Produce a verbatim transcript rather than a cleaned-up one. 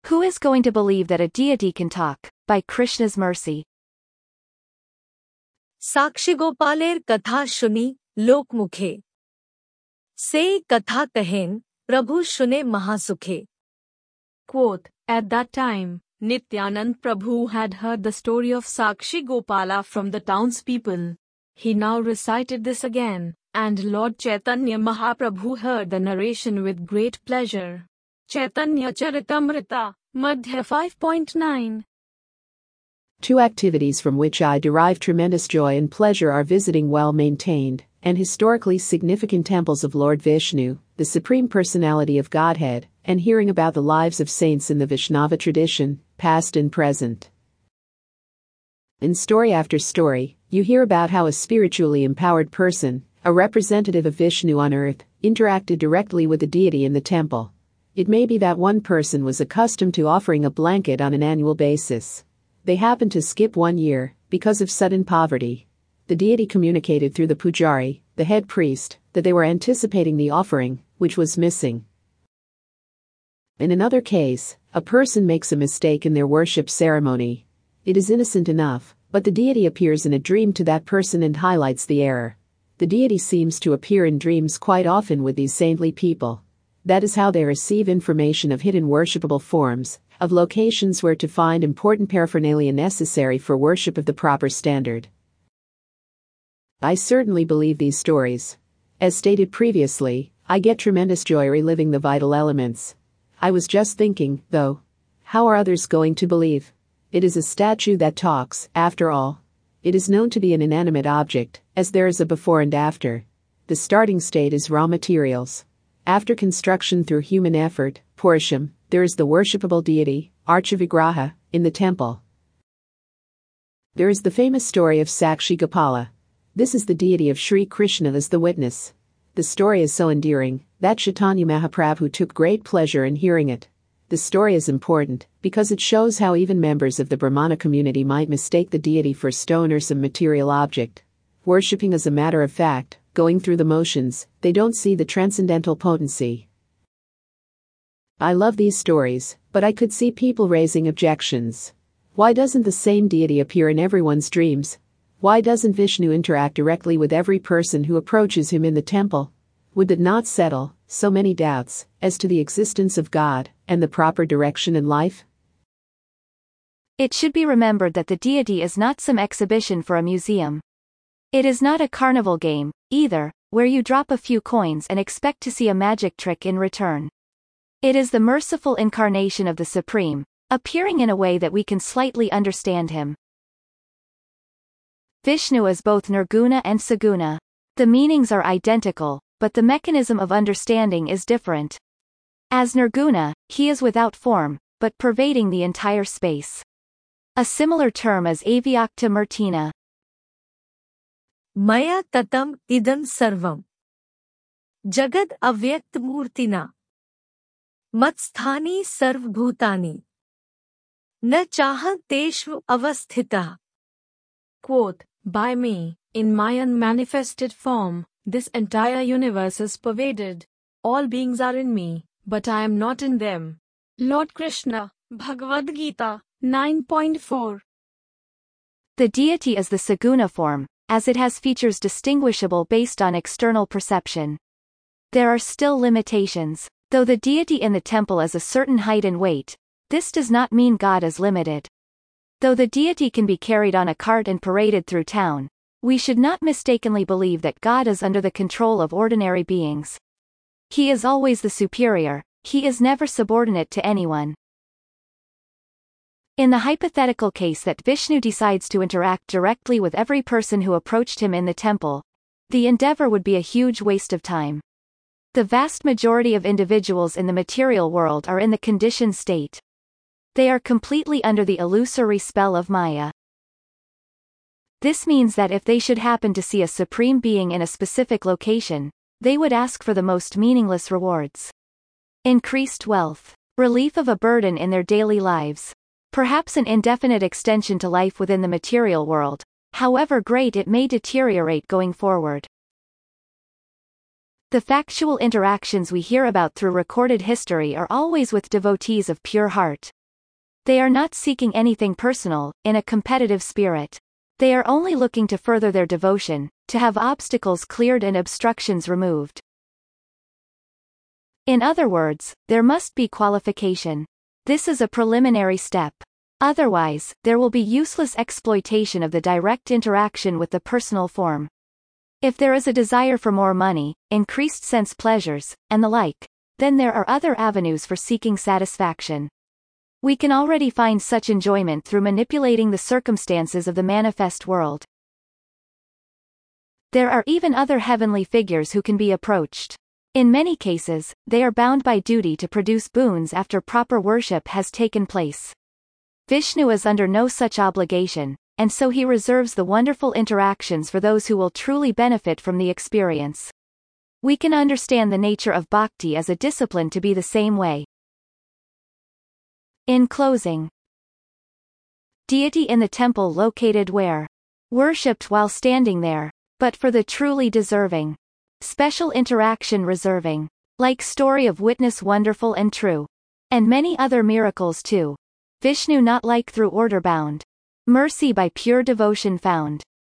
Who is going to believe that a deity can talk, by Krishna's mercy? साक्षीगोपालेर कथा शुनी लोकमुखे से कथा कहेन प्रभु शुने महासुखे. Quote, at that time, Nityanand Prabhu had heard the story of Sakshi Gopala from the townspeople. He now recited this again, and Lord Chaitanya Mahaprabhu heard the narration with great pleasure. Chaitanya Charitamrita, Madhya five point nine. Two activities from which I derive tremendous joy and pleasure are visiting well-maintained and historically significant temples of Lord Vishnu, the Supreme Personality of Godhead, and hearing about the lives of saints in the Vaishnava tradition, past and present. In story after story, you hear about how a spiritually empowered person, a representative of Vishnu on earth, interacted directly with the deity in the temple. It may be that one person was accustomed to offering a blanket on an annual basis. They happened to skip one year because of sudden poverty. The deity communicated through the pujari, the head priest, that they were anticipating the offering, which was missing. In another case, a person makes a mistake in their worship ceremony. It is innocent enough, but the deity appears in a dream to that person and highlights the error. The deity seems to appear in dreams quite often with these saintly people. That is how they receive information of hidden worshipable forms, of locations where to find important paraphernalia necessary for worship of the proper standard. I certainly believe these stories. As stated previously, I get tremendous joy reliving the vital elements. I was just thinking, though, how are others going to believe? It is a statue that talks, after all. It is known to be an inanimate object, as there is a before and after. The starting state is raw materials. After construction through human effort, Purushartham, there is the worshipable deity, Archavigraha, in the temple. There is the famous story of Sakshi Gopala. This is the deity of Sri Krishna as the witness. The story is so endearing that Chaitanya Mahaprabhu took great pleasure in hearing it. The story is important because it shows how even members of the Brahmana community might mistake the deity for a stone or some material object. Worshipping as a matter of fact, going through the motions, they don't see the transcendental potency. I love these stories, but I could see people raising objections. Why doesn't the same deity appear in everyone's dreams? Why doesn't Vishnu interact directly with every person who approaches him in the temple? Would that not settle so many doubts as to the existence of God and the proper direction in life? It should be remembered that the deity is not some exhibition for a museum. It is not a carnival game, either, where you drop a few coins and expect to see a magic trick in return. It is the merciful incarnation of the Supreme, appearing in a way that we can slightly understand him. Vishnu is both Nirguna and Saguna. The meanings are identical, but the mechanism of understanding is different. As Nirguna, he is without form, but pervading the entire space. A similar term is Avyakta Murtina. Maya tatam idam sarvam. Jagad avyakt murtina. Matsthani sarv bhutani. Na chahat teshvu avasthita. Quote, by me, in my unmanifested form, this entire universe is pervaded. All beings are in me, but I am not in them. Lord Krishna, Bhagavad Gita, nine point four. The deity is the Saguna form, as it has features distinguishable based on external perception. There are still limitations. Though the deity in the temple is a certain height and weight, this does not mean God is limited. Though the deity can be carried on a cart and paraded through town, we should not mistakenly believe that God is under the control of ordinary beings. He is always the superior, he is never subordinate to anyone. In the hypothetical case that Vishnu decides to interact directly with every person who approached him in the temple, the endeavor would be a huge waste of time. The vast majority of individuals in the material world are in the conditioned state. They are completely under the illusory spell of Maya. This means that if they should happen to see a supreme being in a specific location, they would ask for the most meaningless rewards. Increased wealth, relief of a burden in their daily lives, perhaps an indefinite extension to life within the material world, however great it may deteriorate going forward. The factual interactions we hear about through recorded history are always with devotees of pure heart, They are not seeking anything personal, in a competitive spirit. They are only looking to further their devotion, to have obstacles cleared and obstructions removed. In other words, there must be qualification. This is a preliminary step. Otherwise, there will be useless exploitation of the direct interaction with the personal form. If there is a desire for more money, increased sense pleasures, and the like, then there are other avenues for seeking satisfaction. We can already find such enjoyment through manipulating the circumstances of the manifest world. There are even other heavenly figures who can be approached. In many cases, they are bound by duty to produce boons after proper worship has taken place. Vishnu is under no such obligation, and so he reserves the wonderful interactions for those who will truly benefit from the experience. We can understand the nature of bhakti as a discipline to be the same way. In closing, deity in the temple located where? Worshipped while standing there, but for the truly deserving. Special interaction reserving. Like story of witness wonderful and true. And many other miracles too. Vishnu not like through order bound. Mercy by pure devotion found.